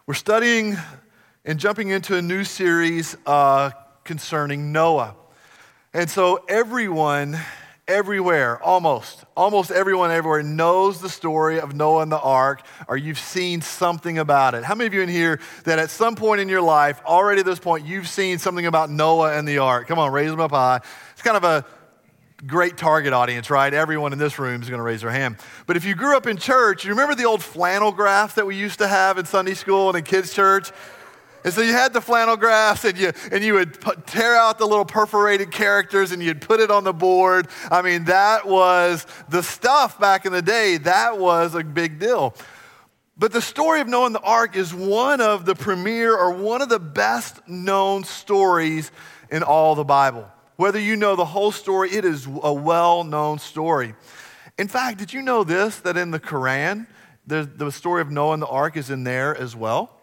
We're studying and jumping into a new series concerning Noah. And so everyone, everywhere, almost everyone everywhere knows the story of Noah and the ark, or you've seen something about it. How many of you in here that at some point in your life, already at this point, you've seen something about Noah and the ark? Come on, raise them up high. It's kind of a great target audience, right? Everyone in this room is going to raise their hand. But if you grew up in church, you remember the old flannel graph that we used to have in Sunday school and in kids' church? And so you had the flannel graphs and you would tear out the little perforated characters and you'd put it on the board. I mean, that was the stuff back in the day. That was a big deal. But the story of Noah and the ark is one of the premier or one of the best known stories in all the Bible. Whether you know the whole story, it is a well-known story. In fact, did you know this, that in the Quran, the story of Noah and the ark is in there as well?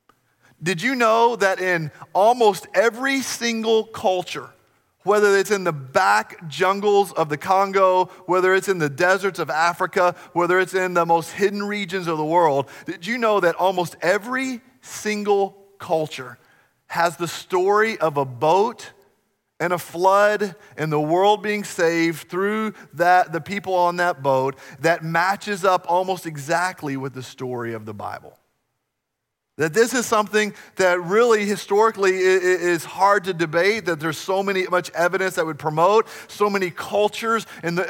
Did you know that in almost every single culture, whether it's in the back jungles of the Congo, whether it's in the deserts of Africa, whether it's in the most hidden regions of the world, did you know that almost every single culture has the story of a boat and a flood and the world being saved through that, the people on that boat, that matches up almost exactly with the story of the Bible? That this is something that really historically is hard to debate, that there's much evidence that would promote, so many cultures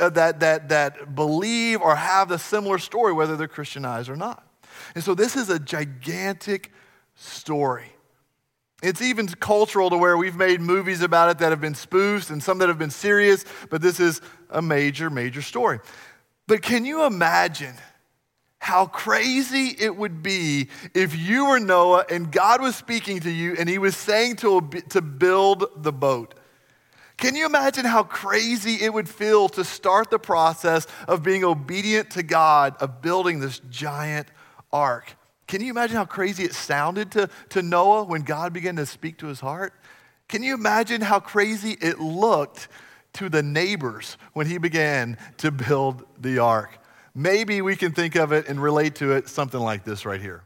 that believe or have the similar story, whether they're Christianized or not. And so this is a gigantic story. It's even cultural to where we've made movies about it that have been spoofs and some that have been serious, but this is a major, major story. But can you imagine how crazy it would be if you were Noah and God was speaking to you and he was saying to build the boat? Can you imagine how crazy it would feel to start the process of being obedient to God, of building this giant ark? Can you imagine how crazy it sounded to Noah when God began to speak to his heart? Can you imagine how crazy it looked to the neighbors when he began to build the ark? Maybe we can think of it and relate to it something like this right here.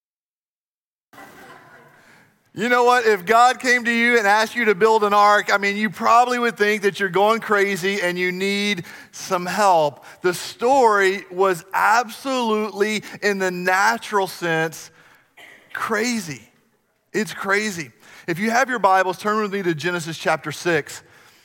You know what? If God came to you and asked you to build an ark, I mean, you probably would think that you're going crazy and you need some help. The story was absolutely, in the natural sense, crazy. It's crazy. If you have your Bibles, turn with me to Genesis chapter 6.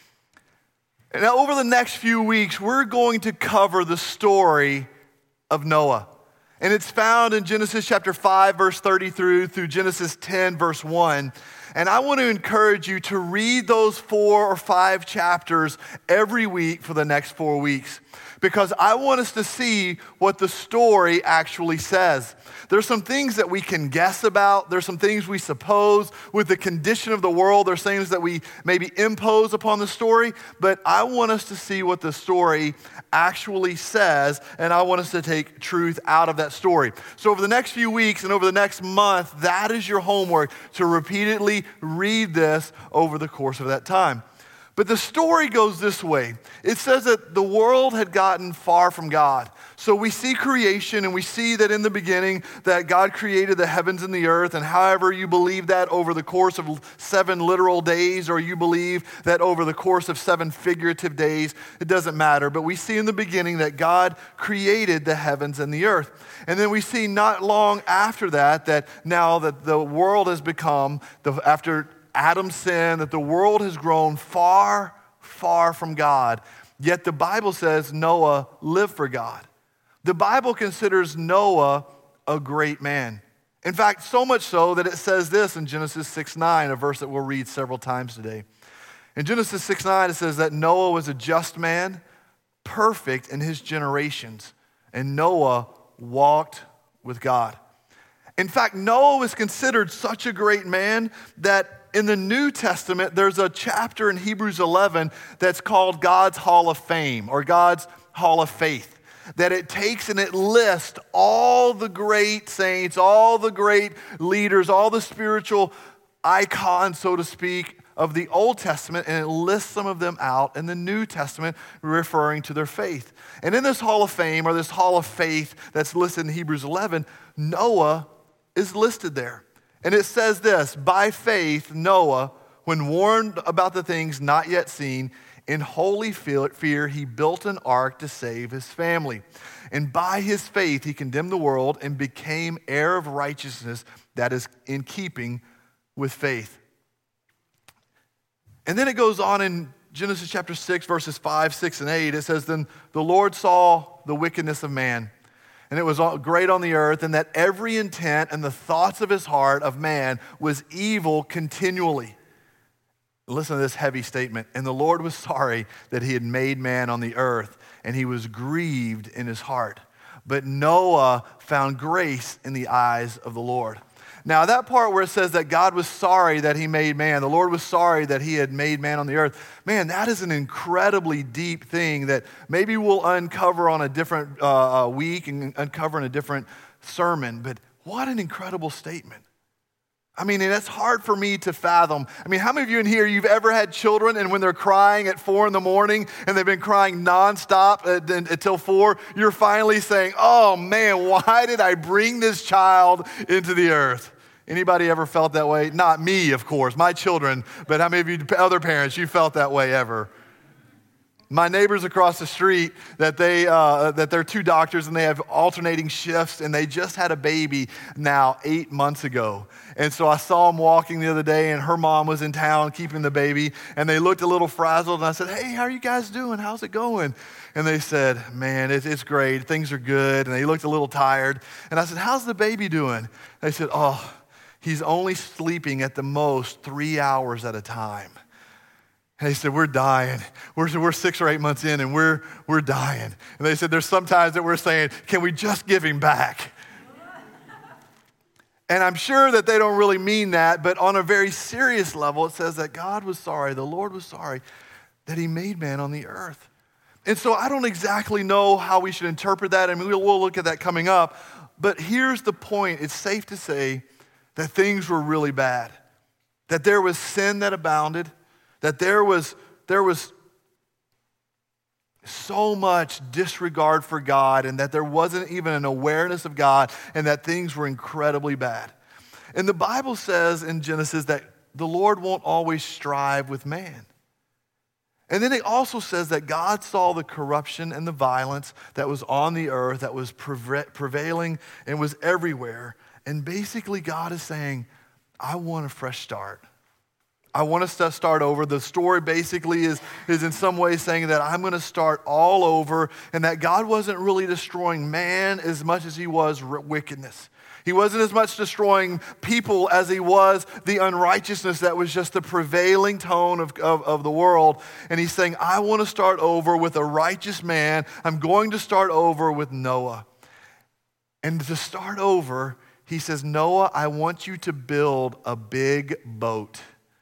And now over the next few weeks, we're going to cover the story of Noah. And it's found in Genesis chapter 5, verse 30 through Genesis 10, verse 1. And I want to encourage you to read those 4 or 5 chapters every week for the next 4 weeks, because I want us to see what the story actually says. There's some things that we can guess about. There's some things we suppose with the condition of the world. There's things that we maybe impose upon the story. But I want us to see what the story actually says, and I want us to take truth out of that story. So over the next few weeks and over the next month, that is your homework, to repeatedly read this over the course of that time. But the story goes this way. It says that the world had gotten far from God. So we see creation and we see that in the beginning that God created the heavens and the earth, and however you believe that over the course of 7 literal days, or you believe that over the course of 7 figurative days, it doesn't matter. But we see in the beginning that God created the heavens and the earth. And then we see not long after that now that the world has become, after Adam's sin, that the world has grown far, far from God. Yet the Bible says Noah lived for God. The Bible considers Noah a great man. In fact, so much so that it says this in Genesis 6:9, a verse that we'll read several times today. In Genesis 6:9, it says that Noah was a just man, perfect in his generations, and Noah walked with God. In fact, Noah was considered such a great man that in the New Testament, there's a chapter in Hebrews 11 that's called God's Hall of Fame, or God's Hall of Faith, that it takes and it lists all the great saints, all the great leaders, all the spiritual icons, so to speak, of the Old Testament, and it lists some of them out in the New Testament, referring to their faith. And in this Hall of Fame, or this Hall of Faith that's listed in Hebrews 11, Noah is listed there. And it says this, by faith, Noah, when warned about the things not yet seen, in holy fear, he built an ark to save his family. And by his faith, he condemned the world and became heir of righteousness that is in keeping with faith. And then it goes on in Genesis chapter 6, verses 5, 6, and 8. It says, then the Lord saw the wickedness of man, and it was great on the earth, and that every intent and the thoughts of his heart of man was evil continually. Listen to this heavy statement. And the Lord was sorry that he had made man on the earth, and he was grieved in his heart. But Noah found grace in the eyes of the Lord. Now, that part where it says that God was sorry that he made man, the Lord was sorry that he had made man on the earth, man, that is an incredibly deep thing that maybe we'll uncover on a different week and uncover in a different sermon. But what an incredible statement. I mean, and it's hard for me to fathom. I mean, how many of you in here, you've ever had children and when they're crying at 4 a.m. and they've been crying nonstop until 4, you're finally saying, oh man, why did I bring this child into the earth? Anybody ever felt that way? Not me, of course, my children, but how many of you other parents, you felt that way ever? My neighbors across the street, that they're 2 doctors and they have alternating shifts, and they just had a baby now 8 months ago. And so I saw them walking the other day, and her mom was in town keeping the baby, and they looked a little frazzled, and I said, hey, how are you guys doing? How's it going? And they said, man, it's great. Things are good. And they looked a little tired. And I said, how's the baby doing? They said, oh, he's only sleeping at the most 3 hours at a time. And they said, we're dying. We're 6 or 8 months in, and we're dying. And they said, there's some times that we're saying, can we just give him back? And I'm sure that they don't really mean that, but on a very serious level, it says that God was sorry, the Lord was sorry that he made man on the earth. And so I don't exactly know how we should interpret that. I mean, we'll look at that coming up. But here's the point. It's safe to say that things were really bad, that there was sin that abounded, that there was so much disregard for God, and that there wasn't even an awareness of God, and that things were incredibly bad. And the Bible says in Genesis that the Lord won't always strive with man. And then it also says that God saw the corruption and the violence that was on the earth, that was prevailing and was everywhere. And basically God is saying, I want a fresh start. I want us to start over. The story basically is in some ways saying that I'm going to start all over, and that God wasn't really destroying man as much as he was wickedness. He wasn't as much destroying people as he was the unrighteousness that was just the prevailing tone of the world. And he's saying, I want to start over with a righteous man. I'm going to start over with Noah. And to start over, he says, Noah, I want you to build a big boat.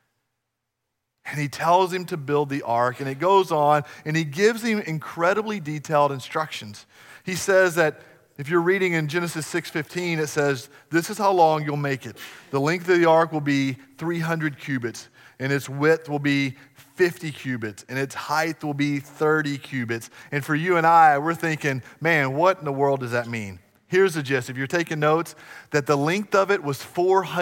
And he tells him to build the ark, and it goes on, and he gives him incredibly detailed instructions. He says that if you're reading in Genesis 6:15, it says, this is how long you'll make it. The length of the ark will be 300 cubits, and its width will be 50 cubits, and its height will be 30 cubits. And for you and I, we're thinking, man, what in the world does that mean? Here's the gist. If you're taking notes, that the length of it was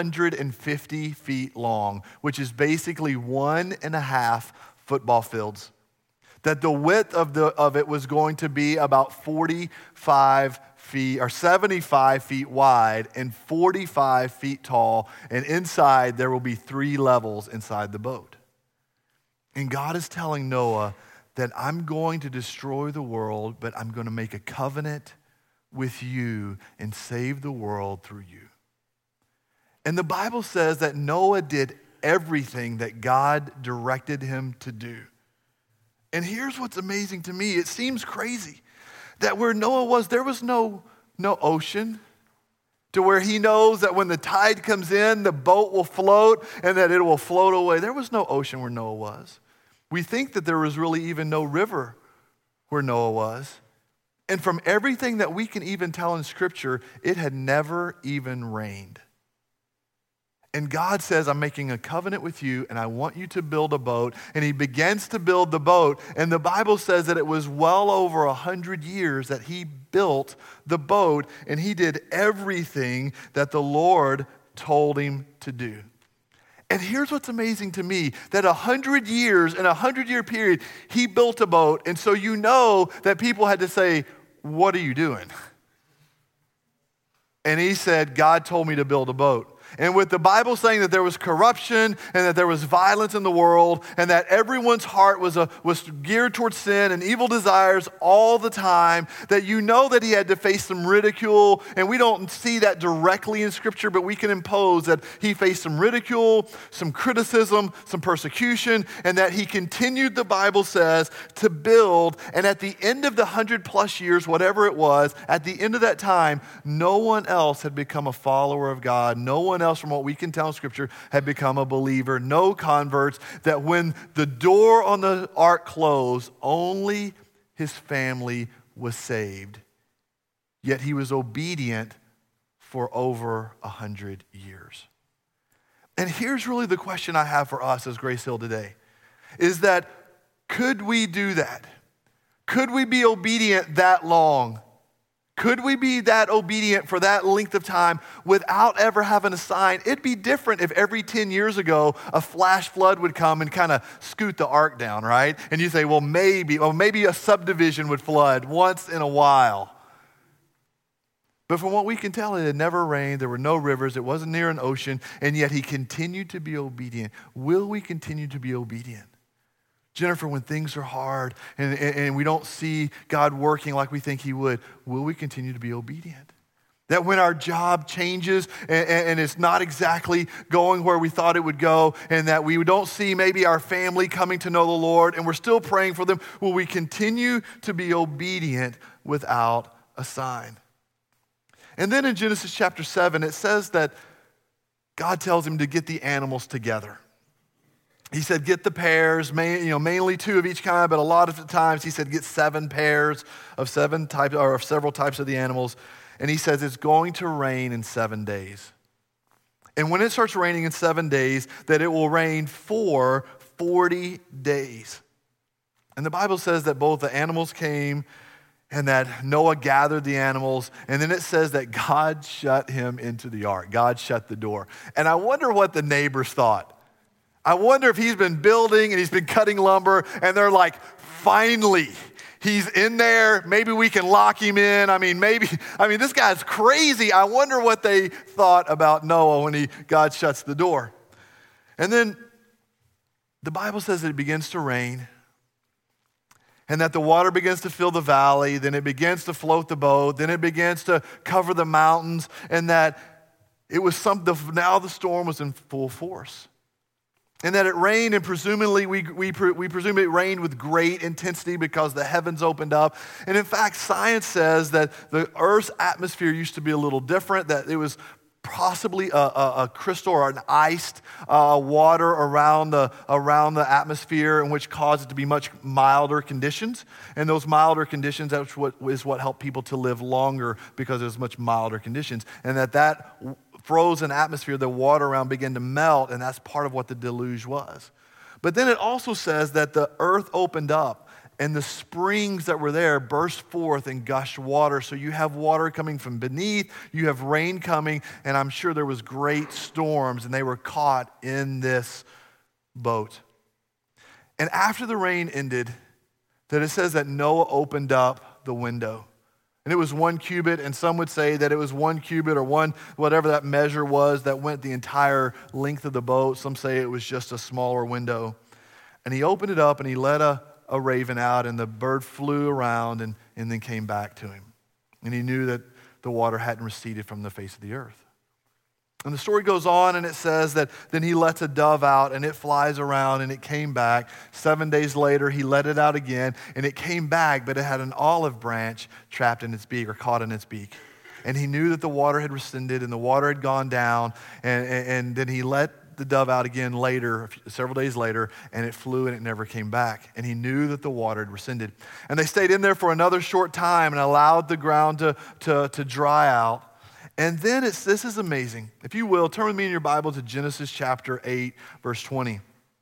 450 feet long, which is basically 1.5 football fields. That the width of it was going to be about 45 feet or 75 feet wide and 45 feet tall. And inside there will be 3 levels inside the boat. And God is telling Noah that I'm going to destroy the world, but I'm going to make a covenant with you and save the world through you. And the Bible says that Noah did everything that God directed him to do. And here's what's amazing to me. It seems crazy that where Noah was, there was no ocean, to where he knows that when the tide comes in, the boat will float and that it will float away. There was no ocean where Noah was. We think that there was really even no river where Noah was. And from everything that we can even tell in Scripture, it had never even rained. And God says, I'm making a covenant with you, and I want you to build a boat. And he begins to build the boat. And the Bible says that it was well over 100 years that he built the boat, and he did everything that the Lord told him to do. And here's what's amazing to me, that 100 years, in a 100-year period, he built a boat. And so you know that people had to say, what are you doing? And he said, God told me to build a boat. And with the Bible saying that there was corruption and that there was violence in the world and that everyone's heart was geared towards sin and evil desires all the time, that you know that he had to face some ridicule. And we don't see that directly in Scripture, but we can impose that he faced some ridicule, some criticism, some persecution, and that he continued, the Bible says, to build. And at the end of the 100+ years, whatever it was, at the end of that time, no one else had become a follower of God. No one else, from what we can tell in Scripture, had become a believer. No converts. That when the door on the ark closed, only his family was saved. Yet he was obedient for over 100 years. And here's really the question I have for us as Grace Hill today, is that could we do that? Could we be obedient that long? Could we be that obedient for that length of time without ever having a sign? It'd be different if every 10 years ago a flash flood would come and kind of scoot the ark down, right? And you say, well, maybe a subdivision would flood once in a while. But from what we can tell, it had never rained. There were no rivers. It wasn't near an ocean. And yet he continued to be obedient. Will we continue to be obedient? Jennifer, when things are hard and we don't see God working like we think he would, will we continue to be obedient? That when our job changes and it's not exactly going where we thought it would go, and that we don't see maybe our family coming to know the Lord and we're still praying for them, will we continue to be obedient without a sign? And then in Genesis chapter 7, it says that God tells him to get the animals together. He said, get the pairs, mainly 2 of each kind, but a lot of the times he said, get 7 pairs of 7 types or of several types of the animals. And he says, it's going to rain in 7 days. And when it starts raining in 7 days, that it will rain for 40 days. And the Bible says that both the animals came and that Noah gathered the animals. And then it says that God shut him into the ark. God shut the door. And I wonder what the neighbors thought. I wonder if he's been building and he's been cutting lumber and they're like, finally, he's in there. Maybe we can lock him in. This guy's crazy. I wonder what they thought about Noah when God shuts the door. And then the Bible says that it begins to rain and that the water begins to fill the valley. Then it begins to float the boat. Then it begins to cover the mountains, and that it was now the storm was in full force. And that it rained, and presumably we presume it rained with great intensity because the heavens opened up. And in fact, science says that the Earth's atmosphere used to be a little different, that it was possibly a crystal or an iced water around the atmosphere, in which caused it to be much milder conditions. And those milder conditions, that's what helped people to live longer, because it was much milder conditions. And that frozen atmosphere, the water around began to melt, and that's part of what the deluge was. But then it also says that the earth opened up and the springs that were there burst forth and gushed water. So you have water coming from beneath, you have rain coming, and I'm sure there was great storms, and they were caught in this boat. And after the rain ended, that it says that Noah opened up the window. And it was 1 cubit, and some would say that it was 1 cubit or whatever that measure was that went the entire length of the boat. Some say it was just a smaller window. And he opened it up, and he let a raven out, and the bird flew around and then came back to him. And he knew that the water hadn't receded from the face of the earth. And the story goes on, and it says that then he lets a dove out, and it flies around, and it came back. 7 days later, he let it out again, and it came back, but it had an olive branch trapped in its beak, or caught in its beak. And he knew that the water had receded, and the water had gone down, and then he let the dove out again later, several days later, and it flew, and it never came back. And he knew that the water had receded. And they stayed in there for another short time and allowed the ground to dry out. And then this is amazing. If you will, turn with me in your Bible to Genesis chapter 8, verse 20.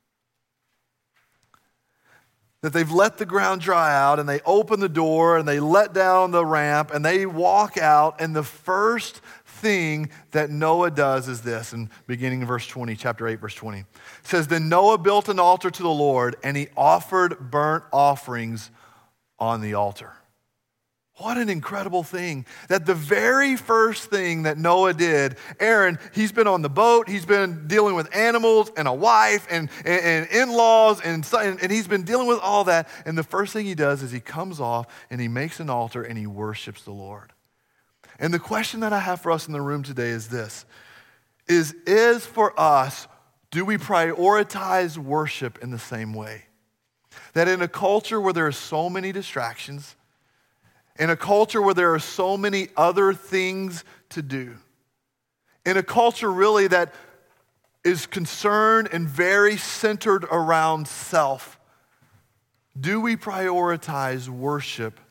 That they've let the ground dry out, and they open the door, and they let down the ramp, and they walk out, and the first thing that Noah does is this, and beginning in verse 20, chapter 8, verse 20. It says, then Noah built an altar to the Lord, and he offered burnt offerings on the altar. What an incredible thing. That the very first thing that Noah did, Aaron, he's been on the boat, he's been dealing with animals and a wife and in-laws, and he's been dealing with all that. And the first thing he does is he comes off and he makes an altar and he worships the Lord. And the question that I have for us in the room today is this, is for us, do we prioritize worship in the same way? That in a culture where there are so many distractions, in a culture where there are so many other things to do, in a culture really that is concerned and very centered around self, do we prioritize worship?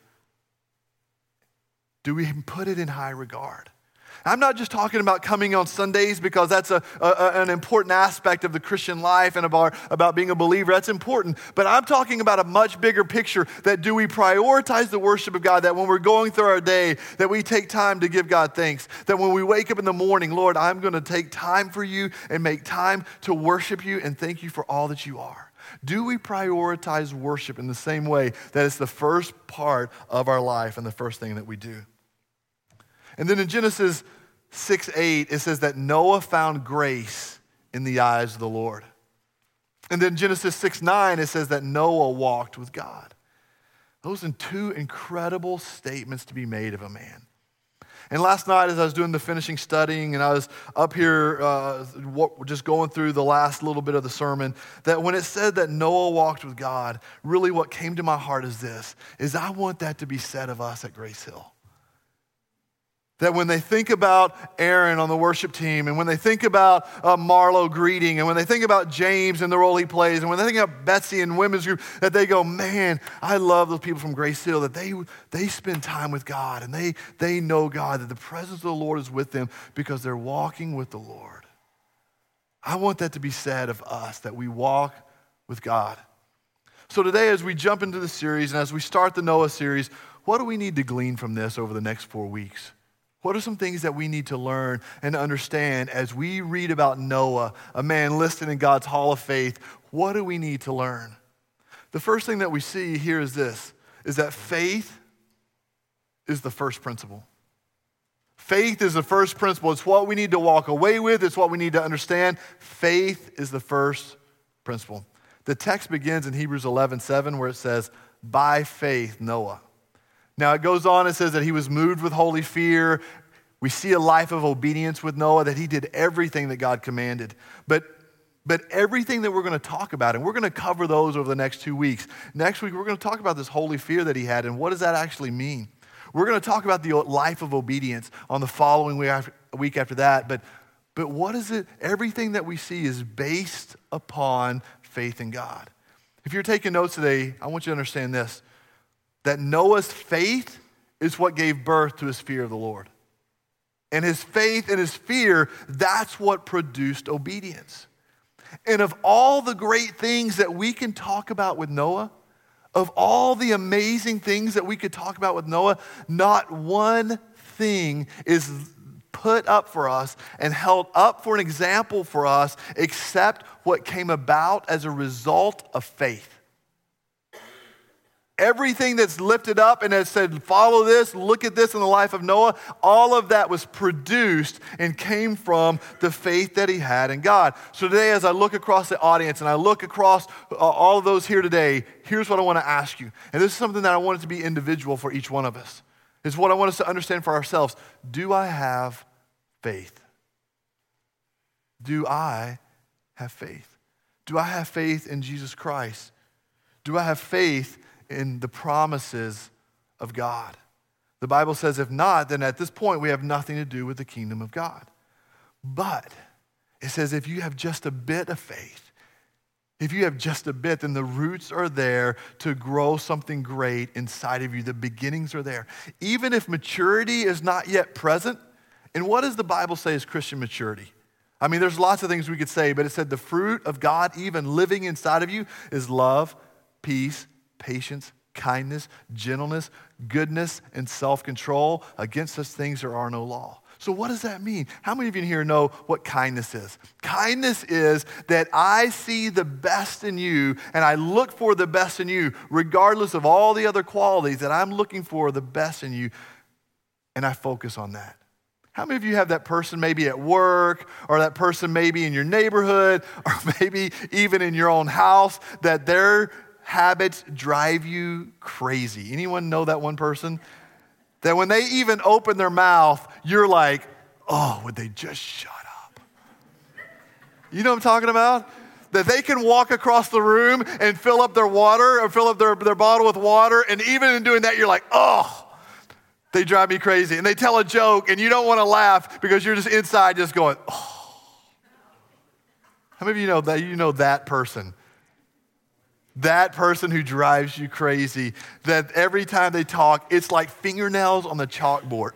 Do we put it in high regard? I'm not just talking about coming on Sundays because that's an important aspect of the Christian life and about being a believer. That's important. But I'm talking about a much bigger picture, that do we prioritize the worship of God, that when we're going through our day, that we take time to give God thanks, that when we wake up in the morning, Lord, I'm going to take time for you and make time to worship you and thank you for all that you are. Do we prioritize worship in the same way that it's the first part of our life and the first thing that we do? And then in Genesis 6:8, it says that Noah found grace in the eyes of the Lord. And then Genesis 6:9, it says that Noah walked with God. Those are two incredible statements to be made of a man. And last night as I was doing the finishing studying and I was up here just going through the last little bit of the sermon, that when it said that Noah walked with God, really what came to my heart is this, is I want that to be said of us at Grace Hill. That when they think about Aaron on the worship team, and when they think about Marlo greeting, and when they think about James and the role he plays, and when they think about Betsy and women's group, that they go, man, I love those people from Grace Hill, that they spend time with God, and they know God, that the presence of the Lord is with them because they're walking with the Lord. I want that to be said of us, that we walk with God. So today as we jump into the series, and as we start the Noah series, what do we need to glean from this over the next 4 weeks? What are some things that we need to learn and understand as we read about Noah, a man listed in God's Hall of Faith? What do we need to learn? The first thing that we see here is this, is that faith is the first principle. Faith is the first principle. It's what we need to walk away with. It's what we need to understand. Faith is the first principle. The text begins in Hebrews 11:7 where it says, by faith Noah. Now it goes on, it says that he was moved with holy fear. We see a life of obedience with Noah, that he did everything that God commanded. But everything that we're going to talk about, and we're going to cover those over the next 2 weeks. Next week, we're going to talk about this holy fear that he had, and what does that actually mean? We're going to talk about the life of obedience on the following week after that. But what is it? Everything that we see is based upon faith in God. If you're taking notes today, I want you to understand this, that Noah's faith is what gave birth to his fear of the Lord. And his faith and his fear, that's what produced obedience. And of all the great things that we can talk about with Noah, of all the amazing things that we could talk about with Noah, not one thing is put up for us and held up for an example for us except what came about as a result of faith. Everything that's lifted up and has said, follow this, look at this in the life of Noah, all of that was produced and came from the faith that he had in God. So today, as I look across the audience and I look across all of those here today, here's what I want to ask you. And this is something that I want it to be individual for each one of us. Is what I want us to understand for ourselves. Do I have faith? Do I have faith? Do I have faith in Jesus Christ? Do I have faith in the promises of God? The Bible says if not, then at this point we have nothing to do with the kingdom of God. But it says if you have just a bit of faith, if you have just a bit, then the roots are there to grow something great inside of you. The beginnings are there. Even if maturity is not yet present, And what does the Bible say is Christian maturity? I mean, there's lots of things we could say, but it said the fruit of God even living inside of you is love, peace, patience, kindness, gentleness, goodness, and self-control. Against such things there are no law. So what does that mean? How many of you in here know what kindness is? Kindness is that I see the best in you and I look for the best in you, regardless of all the other qualities, that I'm looking for the best in you, and I focus on that. How many of you have that person maybe at work, or that person maybe in your neighborhood, or maybe even in your own house, that their habits drive you crazy? Anyone know that one person? That when they even open their mouth, you're like, oh, would they just shut up? You know what I'm talking about? That they can walk across the room and fill up their water, or fill up their bottle with water, and even in doing that, you're like, oh, they drive me crazy. And they tell a joke, and you don't want to laugh because you're just inside just going, oh. How many of you know that? You know that person? That person who drives you crazy, that every time they talk, it's like fingernails on the chalkboard.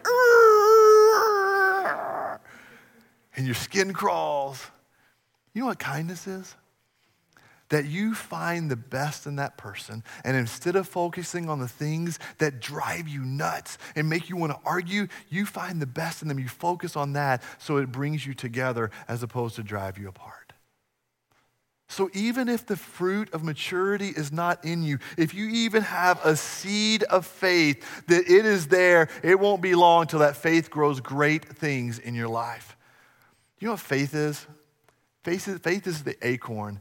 And your skin crawls. You know what kindness is? That you find the best in that person, and instead of focusing on the things that drive you nuts and make you want to argue, you find the best in them. You focus on that so it brings you together as opposed to drive you apart. So even if the fruit of maturity is not in you, if you even have a seed of faith, that it is there, it won't be long till that faith grows great things in your life. You know what faith is? Faith is the acorn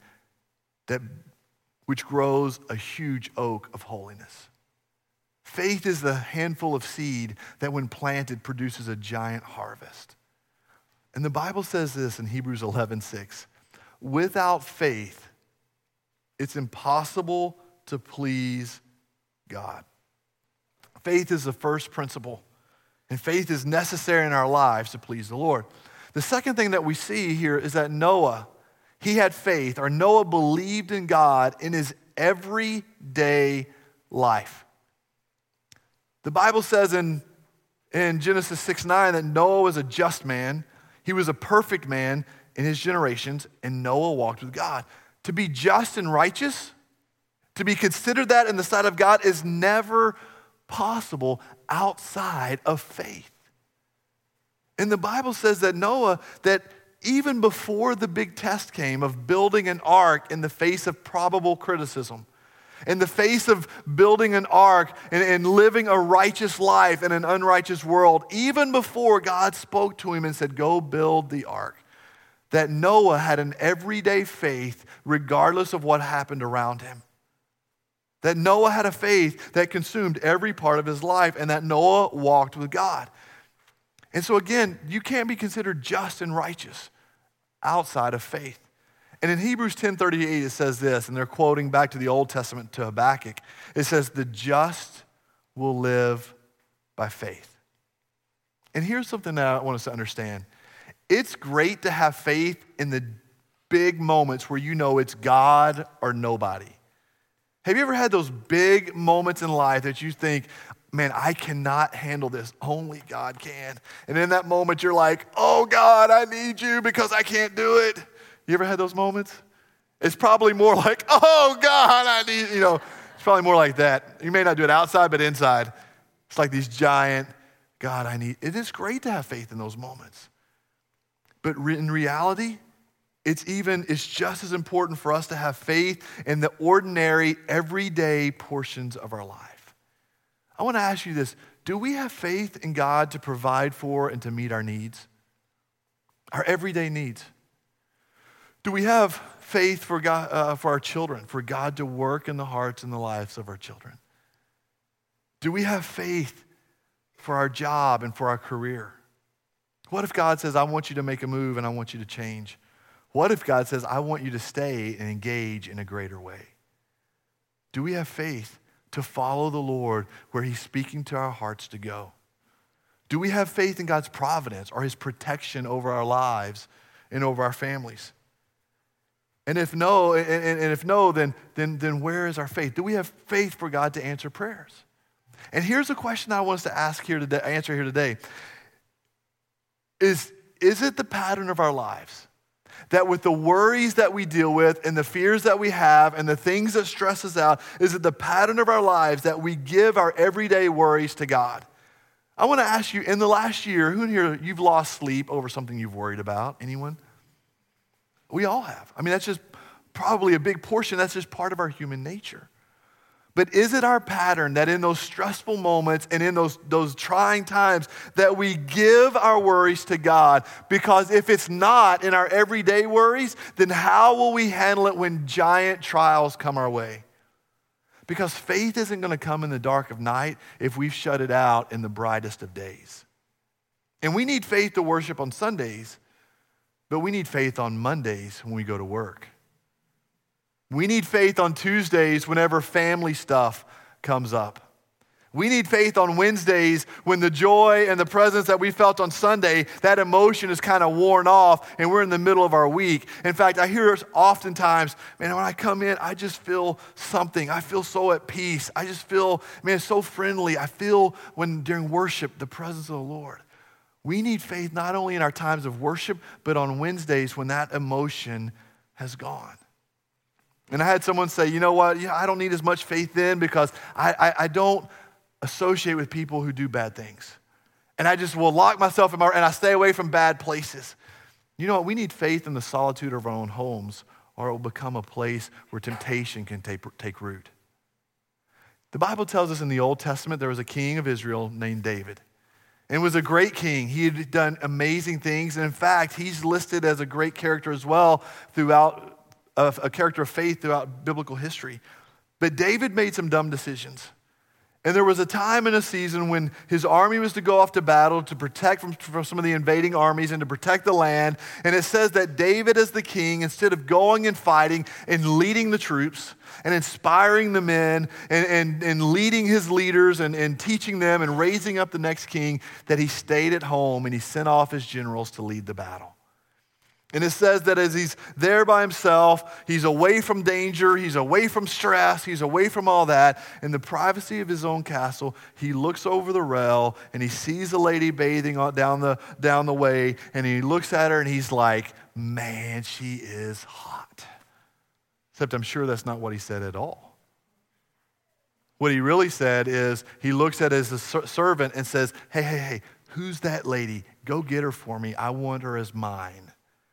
which grows a huge oak of holiness. Faith is the handful of seed that when planted produces a giant harvest. And the Bible says this in Hebrews 11:6. Without faith, it's impossible to please God. Faith is the first principle, and faith is necessary in our lives to please the Lord. The second thing that we see here is that Noah, he had faith, or Noah believed in God in his everyday life. The Bible says in Genesis 6:9 that Noah was a just man. He was a perfect man in his generations, and Noah walked with God. To be just and righteous, to be considered that in the sight of God, is never possible outside of faith. And the Bible says that Noah, that even before the big test came of building an ark in the face of probable criticism, in the face of building an ark and living a righteous life in an unrighteous world, even before God spoke to him and said, go build the ark, that Noah had an everyday faith regardless of what happened around him. That Noah had a faith that consumed every part of his life, and that Noah walked with God. And so again, you can't be considered just and righteous outside of faith. And in Hebrews 10:38, it says this, and they're quoting back to the Old Testament to Habakkuk. It says, the just will live by faith. And here's something that I want us to understand. It's great to have faith in the big moments where you know it's God or nobody. Have you ever had those big moments in life that you think, man, I cannot handle this. Only God can. And in that moment, you're like, oh, God, I need you because I can't do it. You ever had those moments? It's probably more like, oh, God, I need, it's probably more like that. You may not do it outside, but inside. It's like these giant, God, I need. It is great to have faith in those moments. But in reality, it's just as important for us to have faith in the ordinary, everyday portions of our life. I want to ask you this. Do we have faith in God to provide for and to meet our needs? Our everyday needs. Do we have faith for God, for our children, for God to work in the hearts and the lives of our children? Do we have faith for our job and for our career? What if God says, I want you to make a move and I want you to change? What if God says, I want you to stay and engage in a greater way? Do we have faith to follow the Lord where he's speaking to our hearts to go? Do we have faith in God's providence or his protection over our lives and over our families? And if no, then where is our faith? Do we have faith for God to answer prayers? And here's a question I want us to answer here today. is it the pattern of our lives? That with the worries that we deal with and the fears that we have and the things that stress us out, is it the pattern of our lives that we give our everyday worries to God? I want to ask you, in the last year, who in here, you've lost sleep over something you've worried about? Anyone? We all have. I mean, that's just probably a big portion. That's just part of our human nature. But is it our pattern that in those stressful moments and in those trying times that we give our worries to God? Because if it's not in our everyday worries, then how will we handle it when giant trials come our way? Because faith isn't going to come in the dark of night if we've shut it out in the brightest of days. And we need faith to worship on Sundays, but we need faith on Mondays when we go to work. We need faith on Tuesdays whenever family stuff comes up. We need faith on Wednesdays when the joy and the presence that we felt on Sunday, that emotion is kind of worn off and we're in the middle of our week. In fact, I hear it oftentimes, man, when I come in, I just feel something. I feel so at peace. I just feel, man, so friendly. I feel when during worship, the presence of the Lord. We need faith not only in our times of worship, but on Wednesdays when that emotion has gone. And I had someone say, you know what, I don't need as much faith then because I don't associate with people who do bad things. And I just will lock myself in and I stay away from bad places. You know what, we need faith in the solitude of our own homes, or it will become a place where temptation can take root. The Bible tells us in the Old Testament there was a king of Israel named David. And was a great king. He had done amazing things. And in fact, he's listed as a great character as well throughout a character of faith throughout biblical history. But David made some dumb decisions. And there was a time and a season when his army was to go off to battle to protect from some of the invading armies and to protect the land. And it says that David as the king, instead of going and fighting and leading the troops and inspiring the men and leading his leaders and teaching them and raising up the next king, that he stayed at home and he sent off his generals to lead the battle. And it says that as he's there by himself, he's away from danger, he's away from stress, he's away from all that. In the privacy of his own castle, he looks over the rail and he sees a lady bathing down the way, and he looks at her and he's like, man, she is hot. Except I'm sure that's not what he said at all. What he really said is he looks at his servant and says, hey, who's that lady? Go get her for me. I want her as mine.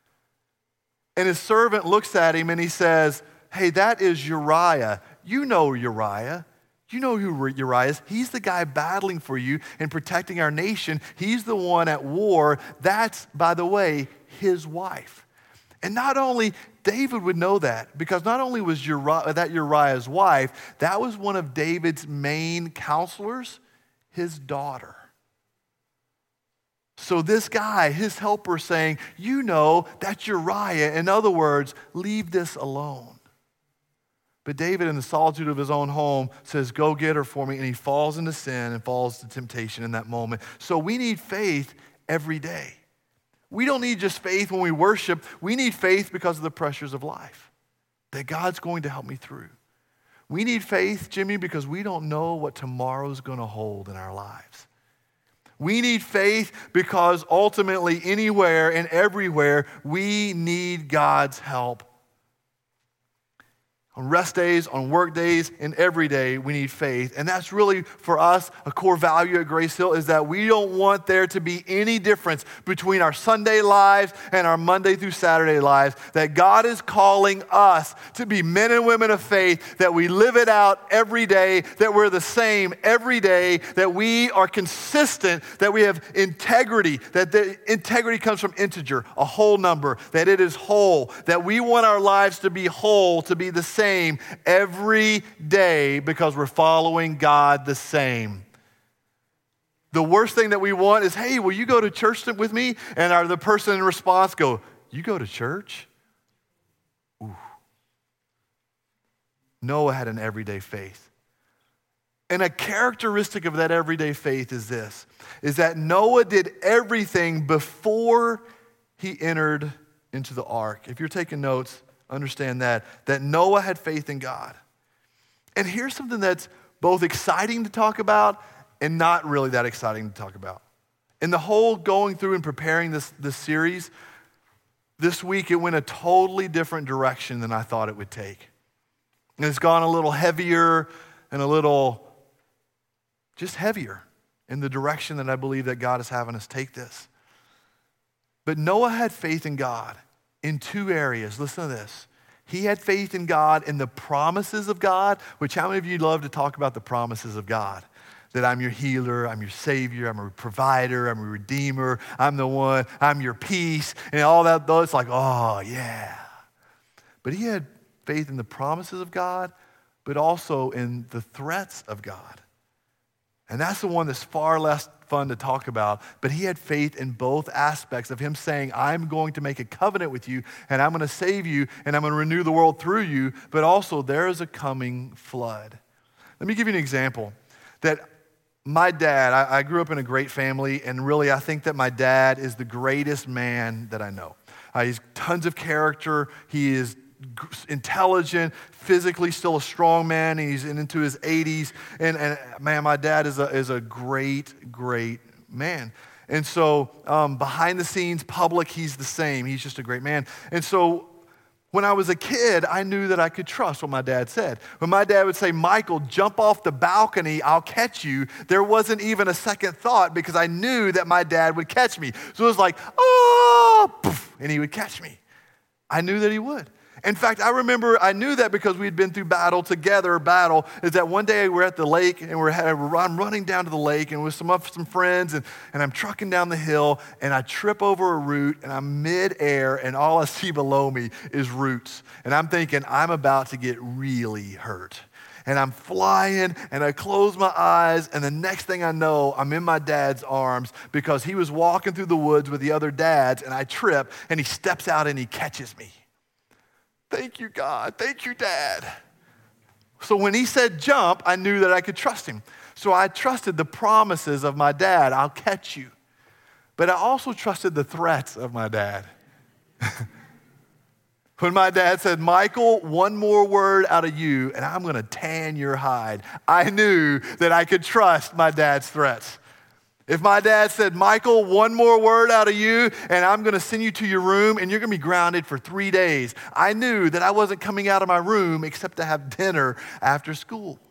And his servant looks at him and he says, hey, that is Uriah. You know Uriah. You know who Uriah is. He's the guy battling for you and protecting our nation. He's the one at war. That's, by the way, his wife. And not only David would know that, because not only was that Uriah's wife, that was one of David's main counselors, his daughter. So this guy, his helper, saying, you know, that's Uriah. In other words, leave this alone. But David, in the solitude of his own home, says, go get her for me. And he falls into sin and falls to temptation in that moment. So we need faith every day. We don't need just faith when we worship. We need faith because of the pressures of life, that God's going to help me through. We need faith, Jimmy, because we don't know what tomorrow's going to hold in our lives. We need faith because ultimately anywhere and everywhere we need God's help. On rest days, on work days, and every day we need faith. And that's really, for us, a core value at Grace Hill is that we don't want there to be any difference between our Sunday lives and our Monday through Saturday lives. That God is calling us to be men and women of faith, that we live it out every day, that we're the same every day, that we are consistent, that we have integrity, that the integrity comes from integer, a whole number, that it is whole, that we want our lives to be whole, to be the same every day because we're following God the same. The worst thing that we want is, hey, will you go to church with me? And the person in response go, you go to church? Ooh. Noah had an everyday faith. And a characteristic of that everyday faith is this, is that Noah did everything before he entered into the ark. If you're taking notes, understand that Noah had faith in God. And here's something that's both exciting to talk about and not really that exciting to talk about. In the whole going through and preparing this series, this week it went a totally different direction than I thought it would take. And it's gone a little heavier and a little just heavier in the direction that I believe that God is having us take this. But Noah had faith in God in two areas. Listen to this. He had faith in God in the promises of God, which how many of you love to talk about the promises of God? That I'm your healer, I'm your savior, I'm a provider, I'm a redeemer, I'm the one, I'm your peace, and all that. It's like, oh, yeah. But he had faith in the promises of God, but also in the threats of God. And that's the one that's far less fun to talk about, but he had faith in both aspects of him saying, I'm going to make a covenant with you, and I'm going to save you, and I'm going to renew the world through you, but also there is a coming flood. Let me give you an example. That my dad, I grew up in a great family, and really I think that my dad is the greatest man that I know. He's tons of character. He is intelligent, physically still a strong man. He's into his 80s. And man, my dad is a great man. And so behind the scenes, public, he's the same. He's just a great man. And so when I was a kid, I knew that I could trust what my dad said. When my dad would say, Michael, jump off the balcony, I'll catch you, there wasn't even a second thought because I knew that my dad would catch me. So it was like, oh, poof, and he would catch me. I knew that he would. In fact, I remember I knew that because we'd been through battle together. Battle is that one day we're at the lake and I'm running down to the lake and with some friends and I'm trucking down the hill and I trip over a root and I'm midair and all I see below me is roots. And I'm thinking I'm about to get really hurt. And I'm flying and I close my eyes and the next thing I know, I'm in my dad's arms because he was walking through the woods with the other dads and I trip and he steps out and he catches me. Thank you, God. Thank you, Dad. So when he said jump, I knew that I could trust him. So I trusted the promises of my dad. I'll catch you. But I also trusted the threats of my dad. When my dad said, Michael, one more word out of you and I'm going to tan your hide, I knew that I could trust my dad's threats. If my dad said, Michael, one more word out of you and I'm going to send you to your room and you're going to be grounded for 3 days, I knew that I wasn't coming out of my room except to have dinner after school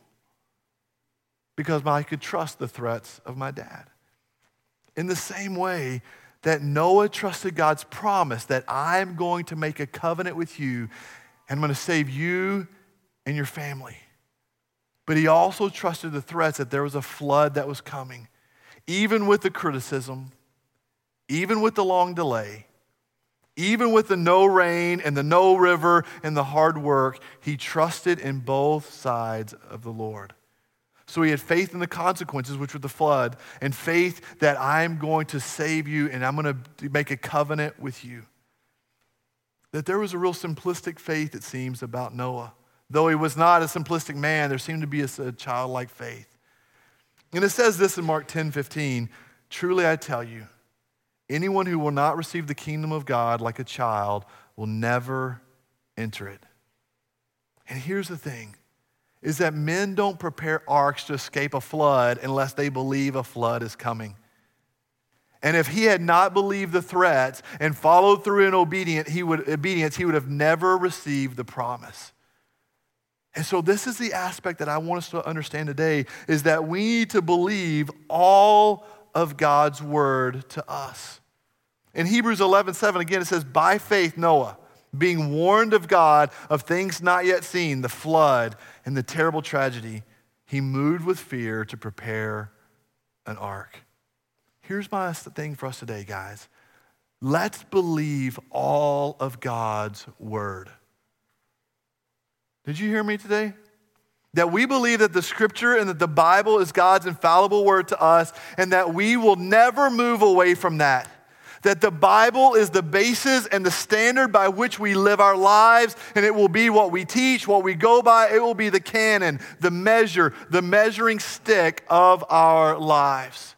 because I could trust the threats of my dad. In the same way that Noah trusted God's promise that I'm going to make a covenant with you and I'm going to save you and your family. But he also trusted the threats that there was a flood that was coming. Even with the criticism, even with the long delay, even with the no rain and the no river and the hard work, he trusted in both sides of the Lord. So he had faith in the consequences, which were the flood, and faith that I'm going to save you and I'm going to make a covenant with you. That there was a real simplistic faith, it seems, about Noah. Though he was not a simplistic man, there seemed to be a childlike faith. And it says this in Mark 10:15, truly I tell you, anyone who will not receive the kingdom of God like a child will never enter it. And here's the thing, is that men don't prepare arks to escape a flood unless they believe a flood is coming. And if he had not believed the threats and followed through in obedience, he would have never received the promise. And so this is the aspect that I want us to understand today, is that we need to believe all of God's word to us. In Hebrews 11:7, again, it says, by faith Noah, being warned of God of things not yet seen, the flood and the terrible tragedy, he moved with fear to prepare an ark. Here's my thing for us today, guys. Let's believe all of God's word. Did you hear me today? That we believe that the scripture and that the Bible is God's infallible word to us and that we will never move away from that. That the Bible is the basis and the standard by which we live our lives, and it will be what we teach, what we go by. It will be the canon, the measure, the measuring stick of our lives.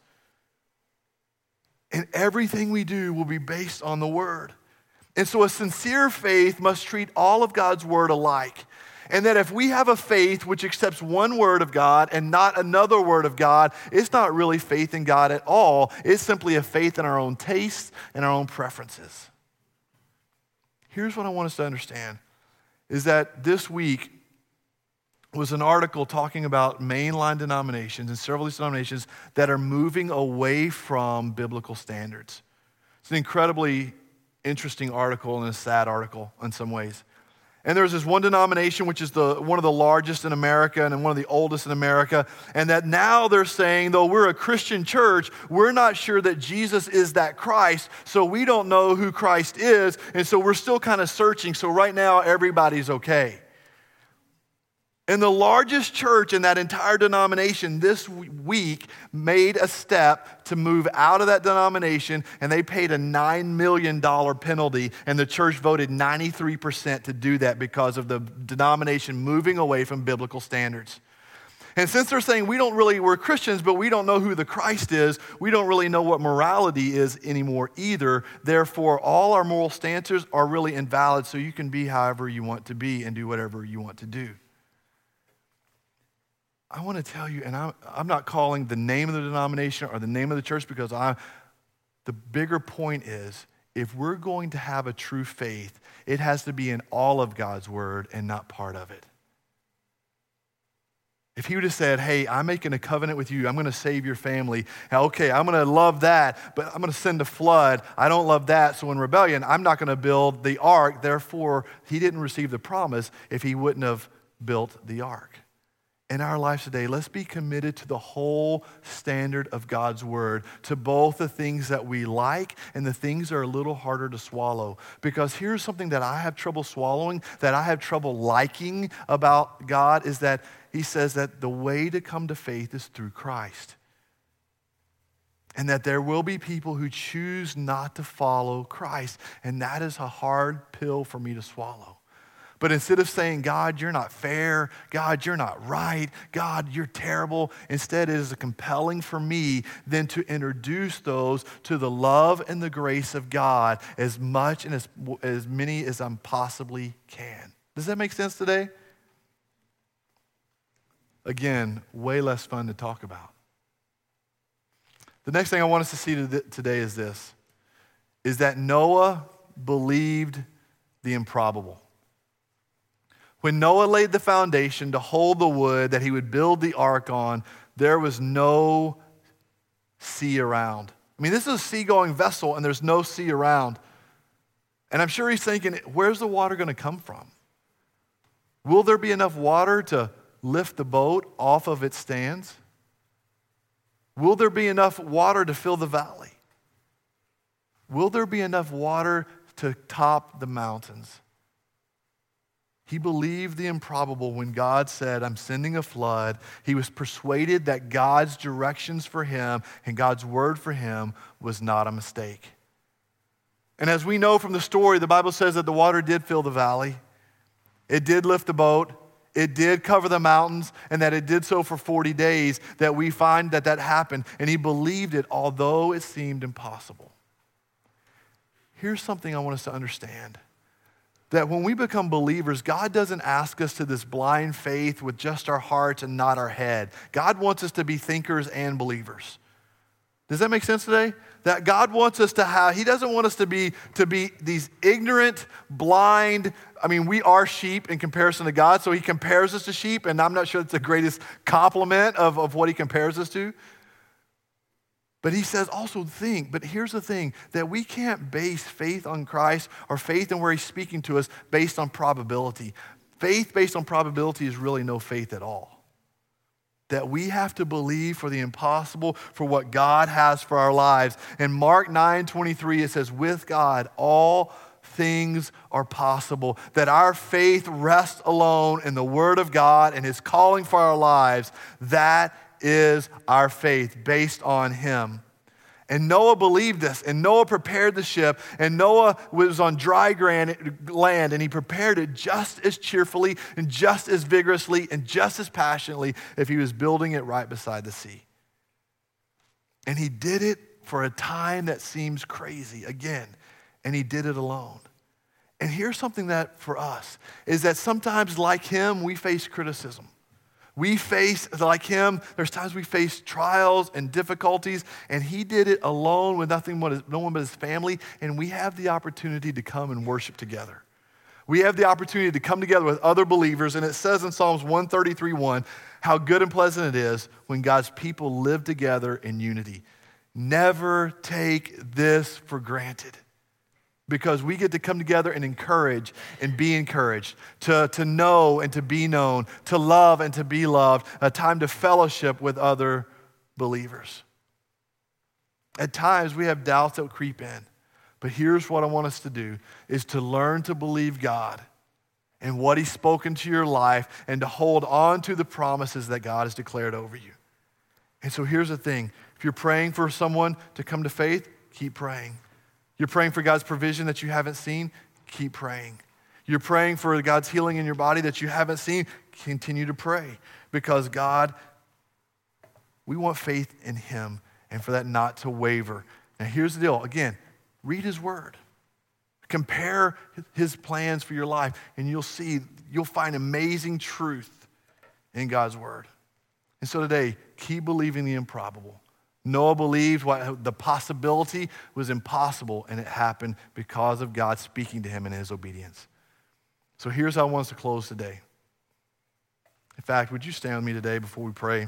And everything we do will be based on the word. And so a sincere faith must treat all of God's word alike. And that if we have a faith which accepts one word of God and not another word of God, it's not really faith in God at all. It's simply a faith in our own tastes and our own preferences. Here's what I want us to understand, is that this week was an article talking about mainline denominations and several of these denominations that are moving away from biblical standards. It's an incredibly interesting article and a sad article in some ways. And there's this one denomination, which is one of the largest in America and one of the oldest in America, and that now they're saying, though we're a Christian church, we're not sure that Jesus is that Christ, so we don't know who Christ is, and so we're still kind of searching, so right now everybody's okay. And the largest church in that entire denomination this week made a step to move out of that denomination, and they paid a $9 million penalty, and the church voted 93% to do that because of the denomination moving away from biblical standards. And since they're saying we're Christians, but we don't know who the Christ is, we don't really know what morality is anymore either. Therefore, all our moral stances are really invalid, so you can be however you want to be and do whatever you want to do. I want to tell you, and I'm not calling the name of the denomination or the name of the church because the bigger point is, if we're going to have a true faith, it has to be in all of God's word and not part of it. If he would have said, hey, I'm making a covenant with you, I'm going to save your family. Okay, I'm going to love that, but I'm going to send a flood. I don't love that, so in rebellion, I'm not going to build the ark. Therefore, he didn't receive the promise if he wouldn't have built the ark. In our lives today, let's be committed to the whole standard of God's word, to both the things that we like and the things that are a little harder to swallow. Because here's something that I have trouble swallowing, that I have trouble liking about God, is that he says that the way to come to faith is through Christ. And that there will be people who choose not to follow Christ. And that is a hard pill for me to swallow. But instead of saying, God, you're not fair, God, you're not right, God, you're terrible, instead it is compelling for me then to introduce those to the love and the grace of God as much and as many as I possibly can. Does that make sense today? Again, way less fun to talk about. The next thing I want us to see today is this, is that Noah believed the improbable. When Noah laid the foundation to hold the wood that he would build the ark on, there was no sea around. I mean, this is a sea-going vessel, and there's no sea around. And I'm sure he's thinking, where's the water going to come from? Will there be enough water to lift the boat off of its stands? Will there be enough water to fill the valley? Will there be enough water to top the mountains? He believed the improbable when God said, I'm sending a flood. He was persuaded that God's directions for him and God's word for him was not a mistake. And as we know from the story, the Bible says that the water did fill the valley. It did lift the boat. It did cover the mountains, and that it did so for 40 days, that we find that happened. And he believed it, although it seemed impossible. Here's something I want us to understand. That when we become believers, God doesn't ask us to this blind faith with just our hearts and not our head. God wants us to be thinkers and believers. Does that make sense today? That God wants us to have, he doesn't want us to be these ignorant, blind, we are sheep in comparison to God, so he compares us to sheep, and I'm not sure it's the greatest compliment of what he compares us to. But he says also think, but here's the thing, that we can't base faith on Christ or faith in where he's speaking to us based on probability. Faith based on probability is really no faith at all. That we have to believe for the impossible, for what God has for our lives. In Mark 9:23, it says, with God, all things are possible. That our faith rests alone in the word of God and his calling for our lives. That is our faith based on him. And Noah believed this, and Noah prepared the ship, and Noah was on dry land, and he prepared it just as cheerfully and just as vigorously and just as passionately if he was building it right beside the sea. And he did it for a time that seems crazy, again, and he did it alone. And here's something that for us is that sometimes like him, we face criticism. We face, like him, there's times we face trials and difficulties, and he did it alone with no one but his family, and we have the opportunity to come and worship together. We have the opportunity to come together with other believers, and it says in Psalms 133:1, how good and pleasant it is when God's people live together in unity. Never take this for granted. Because we get to come together and encourage and be encouraged, to know and to be known, to love and to be loved, a time to fellowship with other believers. At times we have doubts that creep in, but here's what I want us to do, is to learn to believe God and what he's spoken to your life and to hold on to the promises that God has declared over you. And so here's the thing, if you're praying for someone to come to faith, keep praying. You're praying for God's provision that you haven't seen, keep praying. You're praying for God's healing in your body that you haven't seen, continue to pray. Because God, we want faith in him and for that not to waver. Now here's the deal, again, read his word. Compare his plans for your life and you'll find amazing truth in God's word. And so today, keep believing the improbable. Noah believed the possibility was impossible, and it happened because of God speaking to him in his obedience. So here's how I want us to close today. In fact, would you stand with me today before we pray?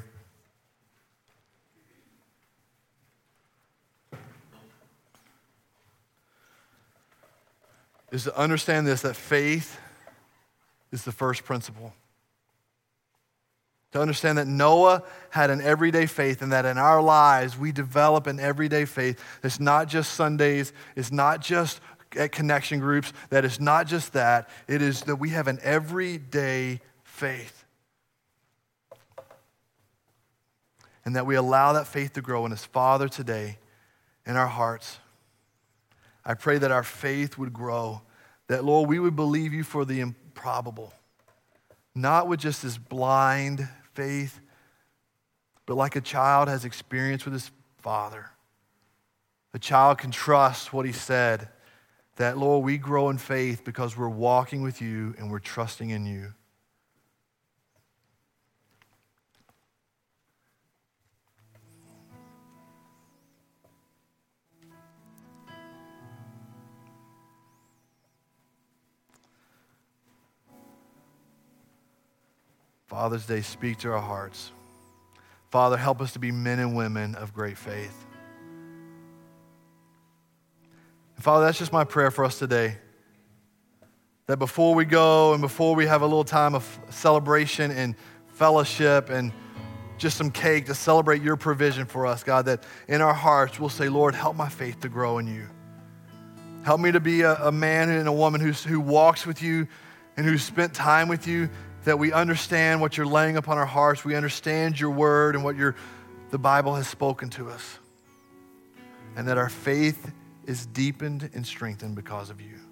Is to understand this, that faith is the first principle. To understand that Noah had an everyday faith and that in our lives we develop an everyday faith. It's not just Sundays. It's not just at connection groups. That is not just that. It is that we have an everyday faith. And that we allow that faith to grow in us. Father, today in our hearts, I pray that our faith would grow. That, Lord, we would believe you for the improbable. Not with just this blind faith, but like a child has experience with his father. The child can trust what he said, that, Lord, we grow in faith because we're walking with you and we're trusting in you. Father's Day, speak to our hearts. Father, help us to be men and women of great faith. And Father, that's just my prayer for us today. That before we go and before we have a little time of celebration and fellowship and just some cake to celebrate your provision for us, God, that in our hearts we'll say, Lord, help my faith to grow in you. Help me to be a man and a woman who walks with you and who's spent time with you, that we understand what you're laying upon our hearts. We understand your word and what the Bible has spoken to us. And that our faith is deepened and strengthened because of you.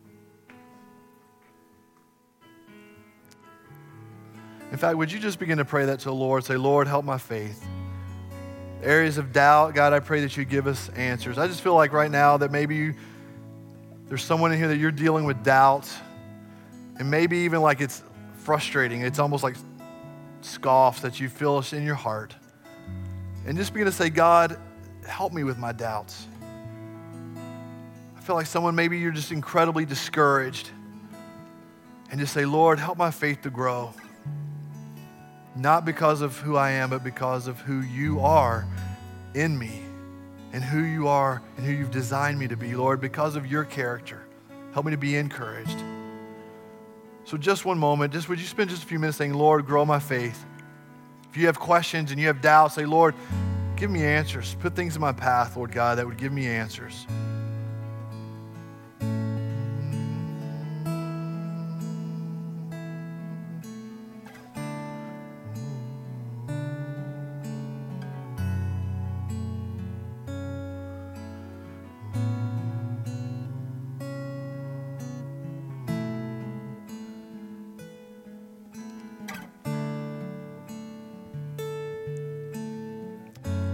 In fact, would you just begin to pray that to the Lord? Say, Lord, help my faith. Areas of doubt, God, I pray that you give us answers. I just feel like right now that maybe there's someone in here that you're dealing with doubt. And maybe even like it's frustrating. It's almost like scoffs that you feel in your heart. And just begin to say, God, help me with my doubts. I feel like someone, maybe you're just incredibly discouraged. And just say, Lord, help my faith to grow. Not because of who I am, but because of who you are in me and who you are and who you've designed me to be, Lord, because of your character. Help me to be encouraged. So just one moment, would you spend just a few minutes saying, Lord, grow my faith. If you have questions and you have doubts, say, Lord, give me answers. Put things in my path, Lord God, that would give me answers.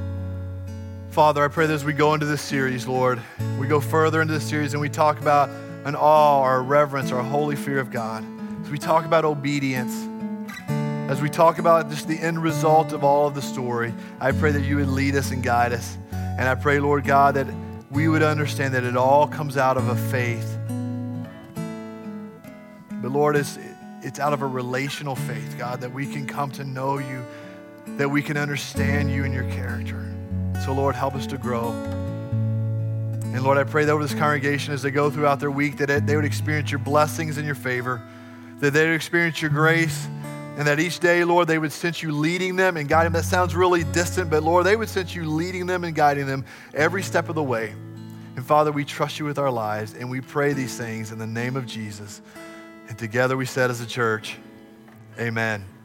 Father, I pray that as we go into this series, Lord, we go further into this series and we talk about an awe or a reverence or a holy fear of God. As we talk about obedience, as we talk about just the end result of all of the story, I pray that you would lead us and guide us. And I pray, Lord God, that we would understand that it all comes out of a faith. But Lord, it's out of a relational faith, God, that we can come to know you, that we can understand you and your character. So Lord, help us to grow. And Lord, I pray that over this congregation as they go throughout their week, that they would experience your blessings and your favor, that they would experience your grace, and that each day, Lord, they would sense you leading them and guiding them. That sounds really distant, but Lord, they would sense you leading them and guiding them every step of the way. And Father, we trust you with our lives, and we pray these things in the name of Jesus. And together we said as a church, amen.